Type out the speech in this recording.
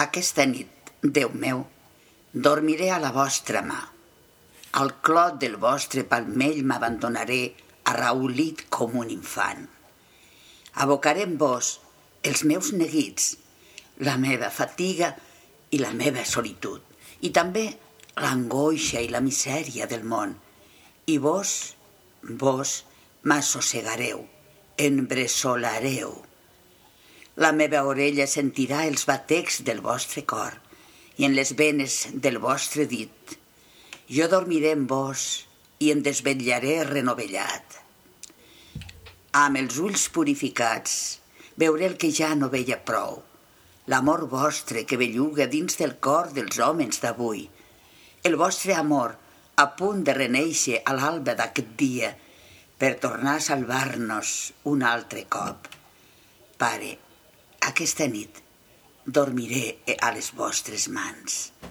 Aquesta nit, Déu meu, dormiré a la vostra mà. Al clot del vostre palmell m'abandonaré arraulit com un infant. Abocaré en vos els meus neguits, la meva fatiga i la meva solitud, i també l'angoixa i la misèria del món. I vos m'assossegareu, embressolareu. La meva orella sentirà els batecs del vostre cor i en les venes del vostre dit. Jo dormiré en vos i em desvetllaré renovellat. Amb els ulls purificats veuré el que ja no veia prou, l'amor vostre que belluga dins del cor dels homes d'avui, el vostre amor a punt de renéixer a l'alba d'aquest dia per tornar a salvar-nos un altre cop. Pare, aquesta nit dormiré a les vostres mans.